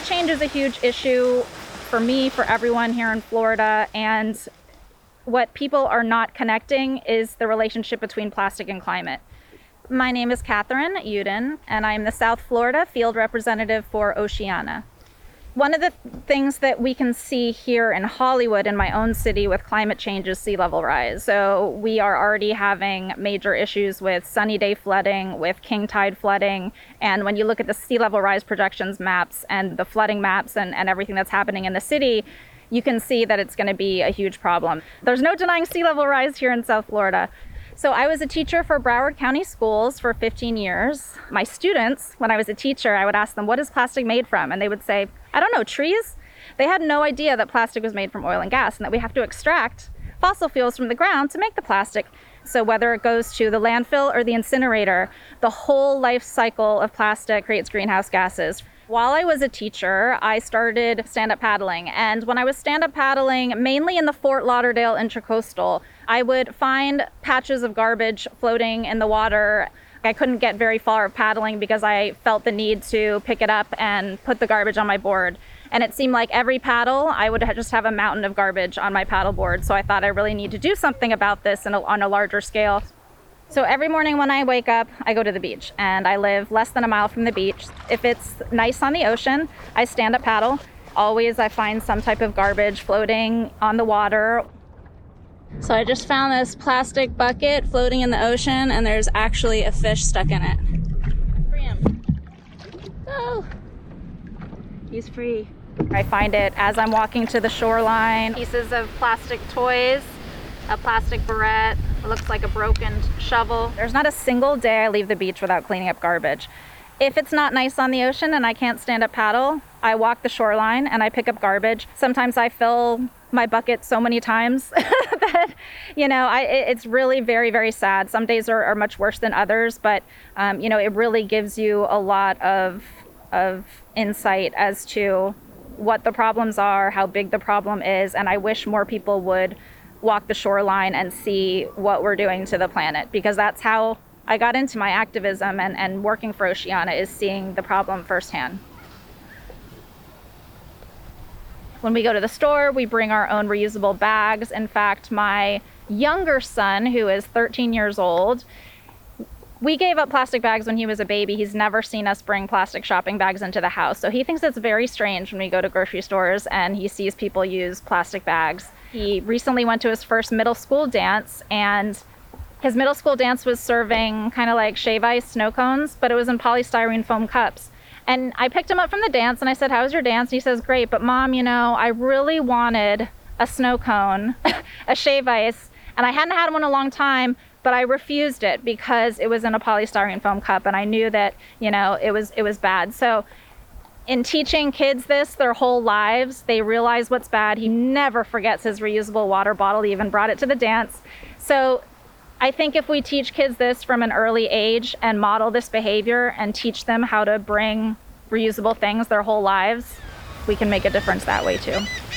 change is a huge issue for me, for everyone here in Florida, and what people are not connecting is the relationship between plastic and climate. My name is Catherine Uden, and I'm the South Florida field representative for Oceana. One of the things that we can see here in Hollywood, in my own city, with climate change is sea level rise. So we are already having major issues with sunny day flooding, with king tide flooding. And when you look at the sea level rise projections maps and the flooding maps and everything that's happening in the city, you can see that it's going to be a huge problem. There's no denying sea level rise here in South Florida. So I was a teacher for Broward County Schools for 15 years. My students, when I was a teacher, I would ask them, what is plastic made from? And they would say, I don't know, trees? They had no idea that plastic was made from oil and gas and that we have to extract fossil fuels from the ground to make the plastic. So whether it goes to the landfill or the incinerator, the whole life cycle of plastic creates greenhouse gases. While I was a teacher, I started stand-up paddling. And when I was stand-up paddling, mainly in the Fort Lauderdale Intracoastal, I would find patches of garbage floating in the water. I couldn't get very far paddling because I felt the need to pick it up and put the garbage on my board. And it seemed like every paddle, I would just have a mountain of garbage on my paddle board. So I thought I really need to do something about this on a larger scale. So every morning when I wake up, I go to the beach, and I live less than a mile from the beach. If it's nice on the ocean, I stand up paddle. Always I find some type of garbage floating on the water. So I just found this plastic bucket floating in the ocean, and there's actually a fish stuck in it. Free him. Oh, he's free. I find it as I'm walking to the shoreline. Pieces of plastic toys, a plastic barrette, it looks like a broken shovel. There's not a single day I leave the beach without cleaning up garbage. If it's not nice on the ocean and I can't stand up paddle, I walk the shoreline and I pick up garbage. Sometimes I fill my bucket so many times that, it's really very, very sad. Some days are much worse than others, but, it really gives you a lot of insight as to what the problems are, how big the problem is, and I wish more people would walk the shoreline and see what we're doing to the planet, because that's how I got into my activism and working for Oceana, is seeing the problem firsthand. When we go to the store, we bring our own reusable bags. In fact, my younger son, who is 13 years old, we gave up plastic bags when he was a baby. He's never seen us bring plastic shopping bags into the house. So he thinks it's very strange when we go to grocery stores and he sees people use plastic bags. He recently went to his first middle school dance, and his middle school dance was serving kind of like shave ice snow cones, but it was in polystyrene foam cups. And I picked him up from the dance and I said, "How was your dance?" And he says, "Great, but Mom, I really wanted a snow cone, a shave ice, and I hadn't had one in a long time, but I refused it because it was in a polystyrene foam cup, and I knew that, it was bad." So in teaching kids this their whole lives, they realize what's bad. He never forgets his reusable water bottle. He even brought it to the dance. So I think if we teach kids this from an early age and model this behavior and teach them how to bring reusable things their whole lives, we can make a difference that way too.